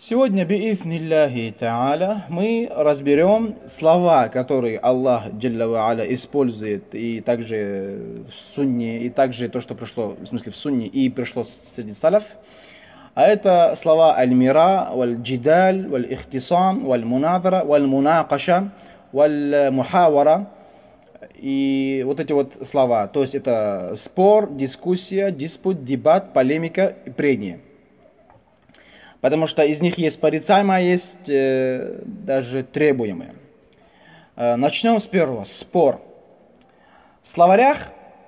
Сегодня, би'ифниллахи та'аля, мы разберем слова, которые Аллах Джалля ва Аля использует, и также в сунне, и также то, что пришло, в смысле в сунне, и пришло среди салаф. А это слова аль-мира, валь-джидаль, валь-ихтисам, валь-мунадара, валь-мунакаша, валь-мухавара. И вот эти вот слова, то есть это спор, дискуссия, диспут, дебат, полемика и прения. Потому что из них есть порицаемое, есть даже требуемое. Начнем с первого. Спор. В словарях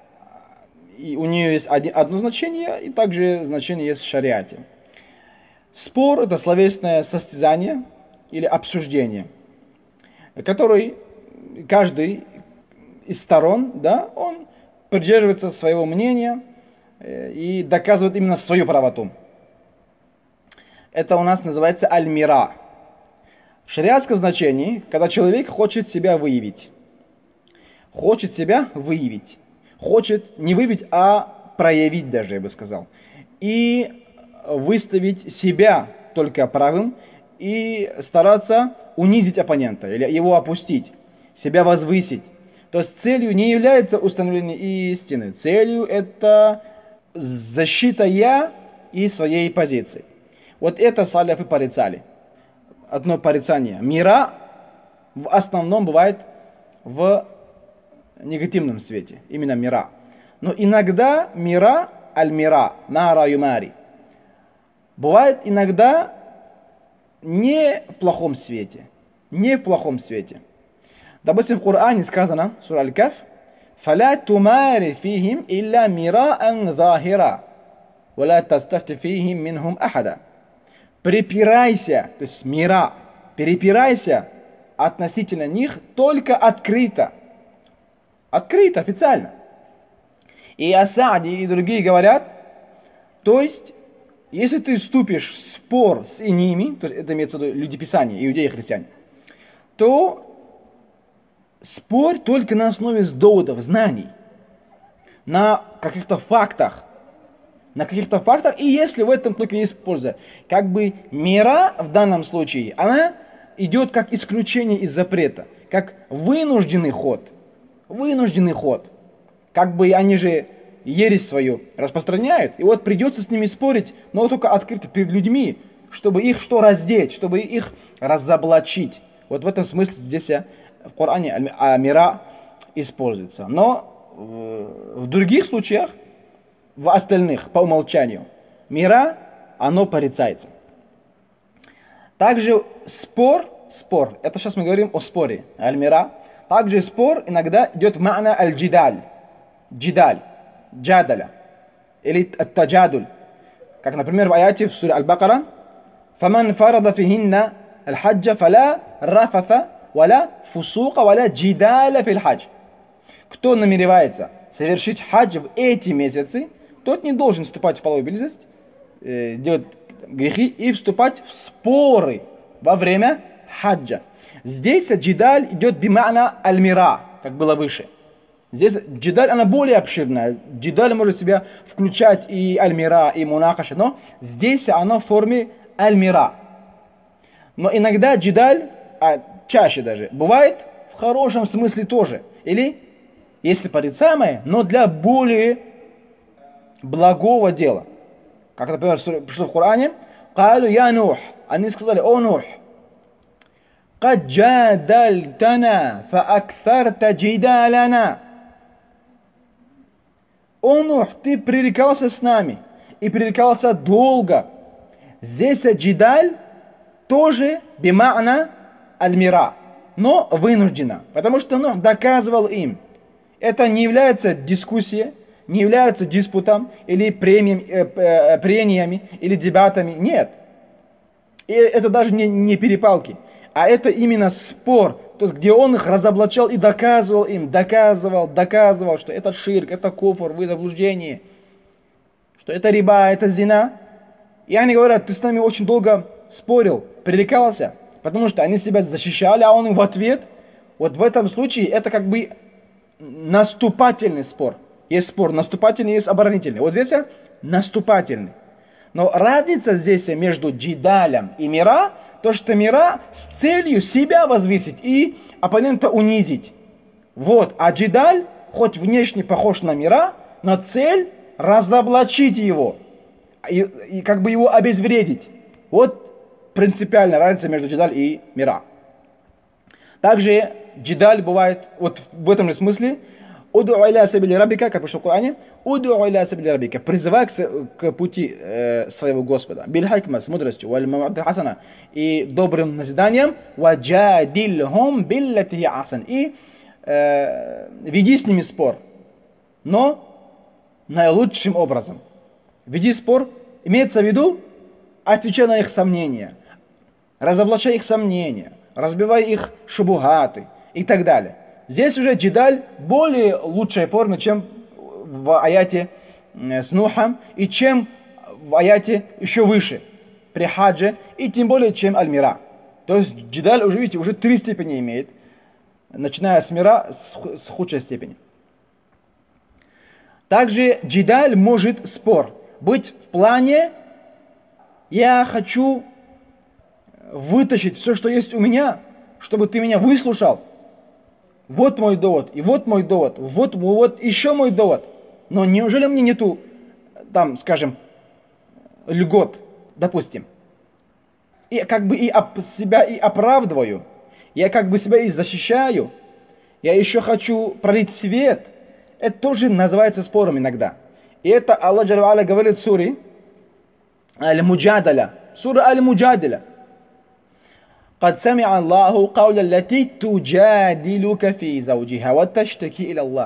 у нее есть одно значение, и также значение есть в шариате. Спор – это словесное состязание или обсуждение, который каждый из сторон, да, он придерживается своего мнения и доказывает именно свою правоту. Это у нас называется аль-мира. В шариатском значении, когда человек хочет себя выявить. Хочет себя выявить. Хочет не выявить, а проявить даже, я бы сказал. И выставить себя только правым и стараться унизить оппонента или его опустить, себя возвысить. То есть целью не является установление истины. Целью это защита я и своей позиции. Вот это саляфы порицали. Одно порицание. Мира в основном бывает в негативном свете. Именно мира. Но иногда мира, аль-мира, нара юмари, бывает иногда не в плохом свете. Не в плохом свете. Допустим, в Коране сказано, сура Аль-Каф, فَلَا تُمَارِ فِيهِمْ إِلَّا مِرَاءً ظَاهِرًا وَلَا تَسْتَفْتِ فِيهِمْ مِنْهُمْ أَحَدًا. Припирайся, то есть мира, перепирайся относительно них только открыто. Открыто, официально. И Асади и другие говорят, то есть, если ты вступишь в спор с ними, то есть это имеется в виду люди Писания, иудеи и христиане, то спорь только на основе доводов, знаний, на каких-то фактах. На каких-то фактах, и если в этом только есть польза. Как бы мира в данном случае, она идет как исключение из запрета, как вынужденный ход. Вынужденный ход. Как бы они же ересь свою распространяют, и вот придется с ними спорить, но только открыто перед людьми, чтобы их что раздеть, чтобы их разоблачить. Вот в этом смысле здесь в Коране мира используется. Но в других случаях, в остальных, по умолчанию, мира, оно порицается. Также спор, это сейчас мы говорим о споре, аль-мира. Также спор иногда идет в ма'на аль-джидаль, джадаля, или ат-таджадуль. Как, например, в аяте в суре Аль-Бакара, فَمَنْ فَرَضَ فِيهِنَّ الْحَجَّ فَلَا رَفَثَ وَلَا فُسُوقَ وَلَا جِدَالَ فِي الْحَجِّ. Кто намеревается совершить хадж в эти месяцы, тот не должен вступать в половую близость, делать грехи и вступать в споры во время хаджа. Здесь джидаль идет бимана аль-мира, как было выше. Здесь джидаль, она более обширная. Джидаль может в себя включать и аль-мира, и мунакаша, но здесь она в форме аль-мира. Но иногда джидаль, чаще даже, бывает в хорошем смысле тоже. Или, если порицаемое, но для более благого дела. Как, например, пришло в Коране, «Калу я Нух», они сказали, «О Нух, قد جادلتنا فأكثرت جدالنا». «О Нух, ты пререкался с нами, и пререкался долго». Здесь джидаль тоже бима'на аль-мира, но вынужденно, потому что Нух доказывал им. Это не является дискуссией, не является диспутом или прениями или дебатами. Нет. И это даже не перепалки. А это именно спор. То есть, где он их разоблачал и доказывал им. Доказывал, что это ширк, это куфр, вы заблуждение. Что это риба, это зина. И они говорят, ты с нами очень долго спорил, пререкался. Потому что они себя защищали, а он им в ответ. Вот в этом случае это как бы наступательный спор. Есть спор наступательный, есть оборонительный. Вот здесь наступательный. Но разница здесь между джидалем и мира, то что мира с целью себя возвысить и оппонента унизить. Вот, а джидаль, хоть внешне похож на мира, но цель разоблачить его и как бы его обезвредить. Вот принципиальная разница между джидаль и мира. Также джидаль бывает, вот в этом же смысле, «Уду иля сабили раббика», как пришло в Коране, «Уду иля сабили раббика», призывай к пути своего Господа, «Биль хикма», с мудростью, «Валь мавадди хасана», и добрым назиданием, «Ваджадильхум биллати асан», и веди с ними спор, но наилучшим образом. Веди спор, имеется в виду, отвечай на их сомнения, разоблачай их сомнения, разбивай их шубухаты и так далее. Здесь уже джидаль более лучшей формы, чем в аяте с Нухом, и чем в аяте еще выше, при хадже, и тем более, чем аль-мира. То есть джидаль уже, видите, уже 3 степени имеет, начиная с мира, с худшей степени. Также джидаль может спор быть в плане «я хочу вытащить все, что есть у меня, чтобы ты меня выслушал. Вот мой довод, и вот мой довод, вот еще мой довод. Но неужели мне нету, там, скажем, льгот, допустим. И как бы себя и оправдываю, я как бы себя и защищаю, я еще хочу пролить свет». Это тоже называется спором иногда. И это Аллах Джалла ва Аля говорит в суре Аль-Муджадаля. Сура Аль-Муджадаля. قد سمع الله قول التي تجادلك في زوجها وتشتكي إلى الله.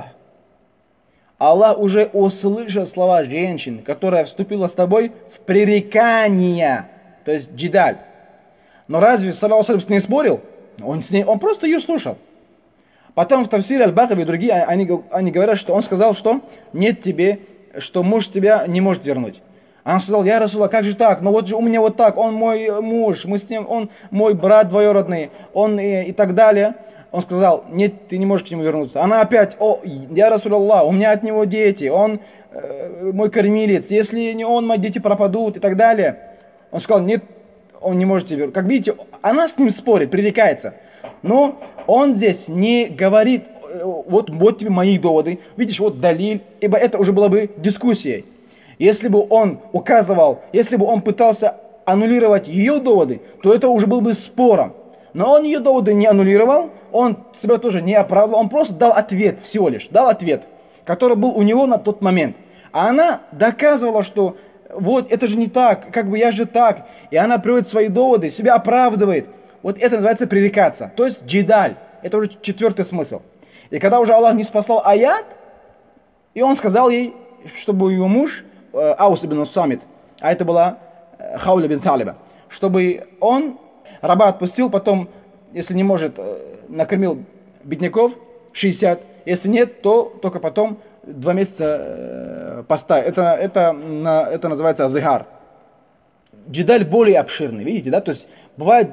Аллах уже услышал слова женщины, которая вступила с тобой в пререкания, то есть джидаль. Но разве саллаллаху алейхи ва саллям с ней спорил? Он просто ее слушал. Потом в Тавсире Аль-Бахави и другие, они говорят, что он сказал, что нет тебе, что муж тебя не может вернуть. Она сказала: я Расулаллах, как же так? Но вот же у меня вот так, он мой муж, мы с ним, он мой брат двоюродный, он и так далее. Он сказал: нет, ты не можешь к нему вернуться. Она опять: о, я Расулаллах, у меня от него дети, он мой кормилец, если не он, мои дети пропадут и так далее. Он сказал: нет, он не может вернуться. Как видите, она с ним спорит, пререкается. Но он здесь не говорит: вот тебе мои доводы, видишь, вот далиль, ибо это уже было бы дискуссией. Если бы он указывал, если бы он пытался аннулировать ее доводы, то это уже был бы спором. Но он ее доводы не аннулировал, он себя тоже не оправдывал, он просто дал ответ, всего лишь, дал ответ, который был у него на тот момент. А она доказывала, что вот это же не так, как бы я же так, и она приводит свои доводы, себя оправдывает. Вот это называется пререкаться, то есть джидаль, это уже 4-й смысл. И когда уже Аллах не спасал аят, и он сказал ей, чтобы ее муж, Аус ибн Самит, а это была Хауля бин Талиба, чтобы он раба отпустил, потом, если не может, накормил бедняков 60, если нет, то только потом 2 месяца поста. Это называется зихар. Джидаль более обширный, видите, да? То есть бывает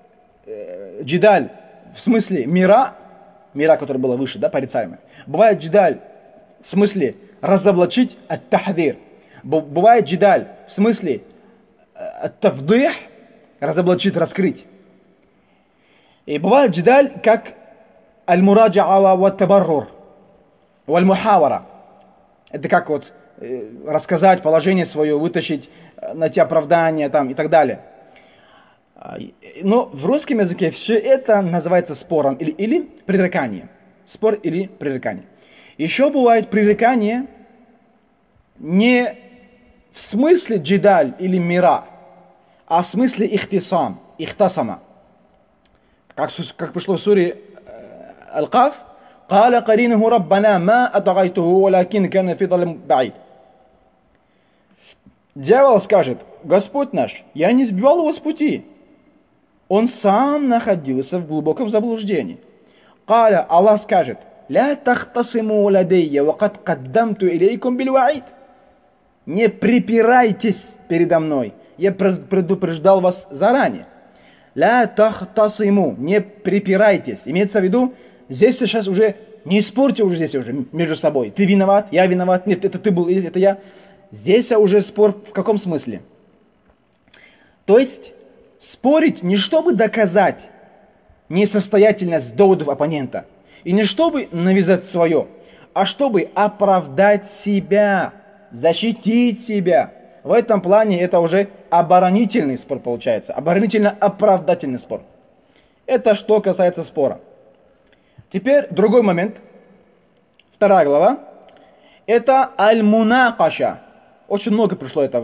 джидаль в смысле мира, которая была выше, да, порицаемая. Бывает джидаль в смысле разоблачить ат-тахдир. Бывает джидаль в смысле ат-тавдих, разоблачить, раскрыть. И бывает джидаль как аль-мураджа'а ва табаррур, валь-мухавара. Это как вот рассказать положение свое, вытащить, найти оправдание там и так далее. Но в русском языке все это называется спором или пререканием. Спор или пререкание. Еще бывает пререкание не в смысле джидаль или мира, а в смысле ихтасама. Как пришло в суре Аль-Каф: قال قرينه ربنا ما أطغيته ولكن كان في ضلال بعيد. Дьявол скажет: Господь наш, я не сбивал его с пути. Он сам находился в глубоком заблуждении. قال, Аллах скажет: لا تختصموا لدي وقد قدمت إليكم بالوعيد. Не припирайтесь передо мной, я предупреждал вас заранее. لا تختصموا, не припирайтесь. Имеется в виду, здесь сейчас уже не спорьте уже здесь уже между собой. Ты виноват, я виноват, нет, это ты был, это я. Здесь уже спор в каком смысле? То есть спорить не чтобы доказать несостоятельность доводов оппонента, и не чтобы навязать свое, а чтобы оправдать себя, защитить себя. В этом плане это уже оборонительный спор получается, оборонительно-оправдательный спор. Это что касается спора. Теперь другой момент. Вторая глава. Это аль-мунакаша. Очень много пришло это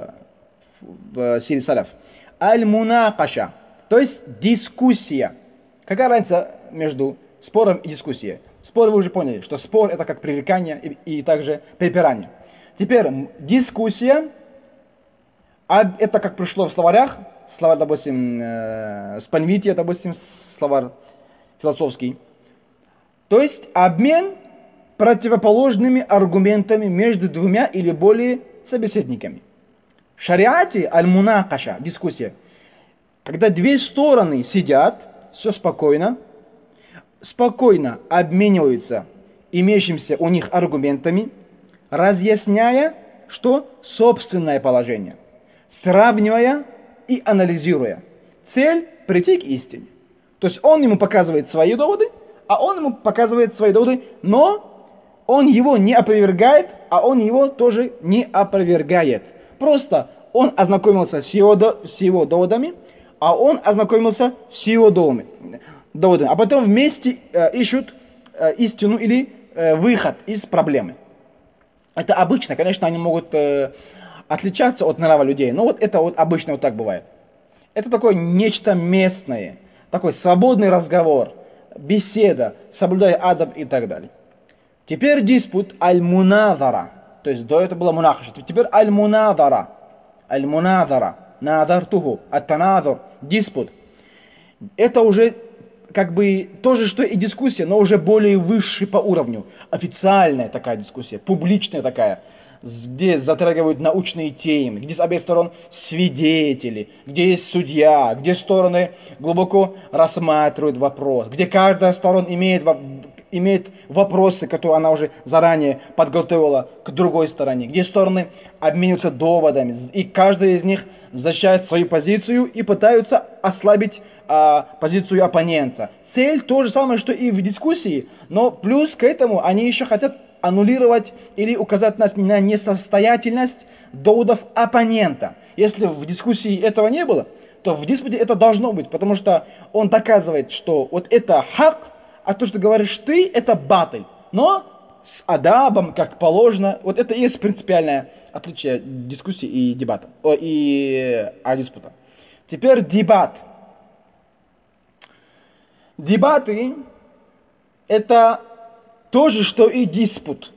в сире салаф. Аль-мунакаша. То есть дискуссия. Какая разница между спором и дискуссией? Спор вы уже поняли, что спор это как пререкание и также припирание. Теперь дискуссия. Это как пришло в словарях. Словарь, допустим, Спанвития, допустим, словарь философский. То есть обмен противоположными аргументами между двумя или более собеседниками. В шариате аль-мунакаша, дискуссия, когда две стороны сидят, все спокойно обмениваются имеющимися у них аргументами, разъясняя, что собственное положение, сравнивая и анализируя. Цель – прийти к истине. То есть он ему показывает свои доводы, а он ему показывает свои доводы, но он его не опровергает, а он его тоже не опровергает. Просто он ознакомился с его доводами, а он ознакомился с его доводами. А потом вместе ищут истину или выход из проблемы. Это обычно, конечно, они могут отличаться от нрава людей, но вот это вот обычно вот так бывает. Это такое нечто местное, такой свободный разговор, беседа, соблюдая адаб и так далее. Теперь диспут аль-мунадара, то есть до этого было мунахаша, теперь аль-мунадара, надартуху, ат-танадур, диспут. Это уже как бы то же, что и дискуссия, но уже более высший по уровню. Официальная такая дискуссия, публичная такая, где затрагивают научные темы, где с обеих сторон свидетели, где есть судья, где стороны глубоко рассматривают вопрос, где каждая сторона имеет вопросы, которые она уже заранее подготовила к другой стороне, где стороны обмениваются доводами, и каждая из них защищает свою позицию и пытаются ослабить позицию оппонента. Цель то же самое, что и в дискуссии, но плюс к этому они еще хотят аннулировать или указать нас на несостоятельность доводов оппонента. Если в дискуссии этого не было, то в диспуте это должно быть, потому что он доказывает, что вот это хак, а то, что говоришь ты, это батль. Но с адабом, как положено, вот это и есть принципиальное отличие дискуссии и дебата, и диспута. Теперь дебат. Дебаты это то же, что и диспут.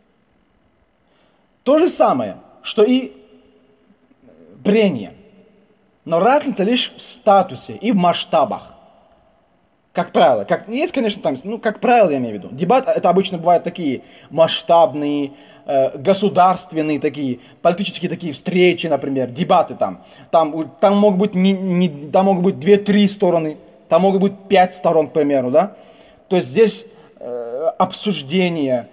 То же самое, что и прение. Но разница лишь в статусе и в масштабах. Как правило. Есть, конечно, там, как правило, я имею в виду. Дебат, это обычно бывают такие масштабные, государственные такие, политические такие встречи, например, дебаты там. Там могут быть там могут быть 2-3 стороны, там могут быть 5 сторон, к примеру, да. То есть здесь обсуждения,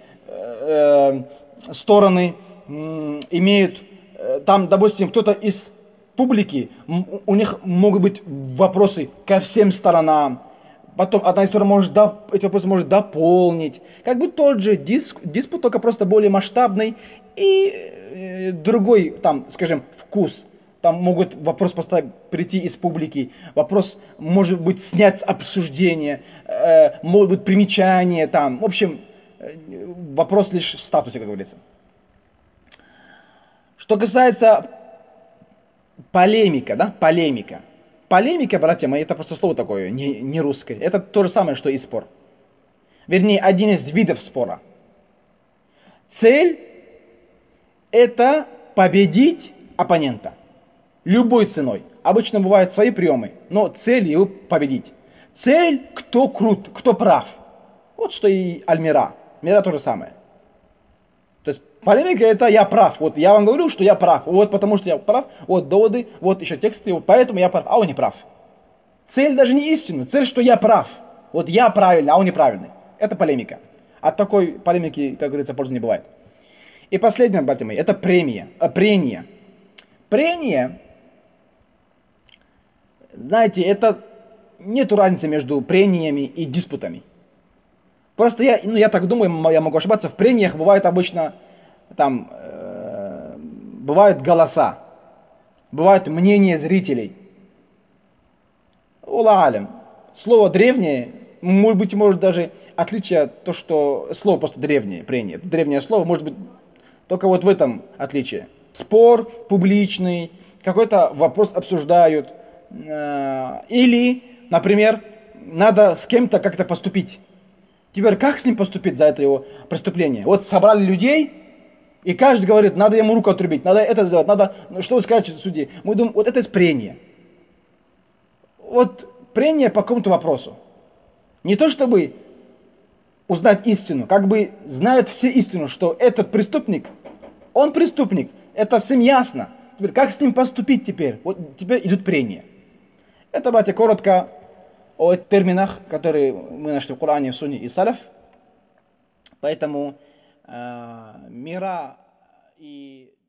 стороны имеют, там, допустим, кто-то из публики, у них могут быть вопросы ко всем сторонам, потом одна из сторон эти вопросы может дополнить, как бы тот же диспут, только просто более масштабный и другой, там, скажем, вкус. Там могут вопрос прийти из публики, вопрос может быть снять с обсуждения, могут быть примечания там. В общем, вопрос лишь в статусе, как говорится. Что касается полемика, да, полемика. Полемика, братья мои, это просто слово такое, не русское. Это то же самое, что и спор. Вернее, один из видов спора. Цель – это победить оппонента. Любой ценой. Обычно бывают свои приемы, но цель его победить. Цель, кто крут, кто прав. Вот что и Аль-Мира. Мира то же самое. То есть полемика это я прав. Вот я вам говорю, что я прав. Вот потому что я прав. Вот доводы, вот еще тексты. Вот поэтому я прав, а он не прав. Цель даже не истина. Цель, что я прав. Вот я правильный, а он неправильный. Это полемика. От такой полемики, как говорится, пользы не бывает. И последнее, братья мои, это прение. Прение знаете, это нет разницы между прениями и диспутами. Просто я так думаю, я могу ошибаться, в прениях бывает обычно, там, бывают голоса, бывают мнения зрителей. Аллах алям. Слово древнее, может даже отличие от того, что слово просто древнее, прение. Это древнее слово, может быть, только вот в этом отличие. Спор публичный, какой-то вопрос обсуждают. Или, например, надо с кем-то как-то поступить. Теперь как с ним поступить за это его преступление? Вот собрали людей, и каждый говорит, надо ему руку отрубить, надо это сделать, надо, что вы скажете судье? Мы думаем, вот это прение. Вот прение по какому-то вопросу. Не то чтобы узнать истину, как бы знают все истину, что этот преступник, он преступник, это всем ясно. Теперь как с ним поступить теперь? Вот теперь идут прения. Это, братья, коротко о терминах, которые мы нашли в Коране, в Сунне и Салаф. Поэтому мира и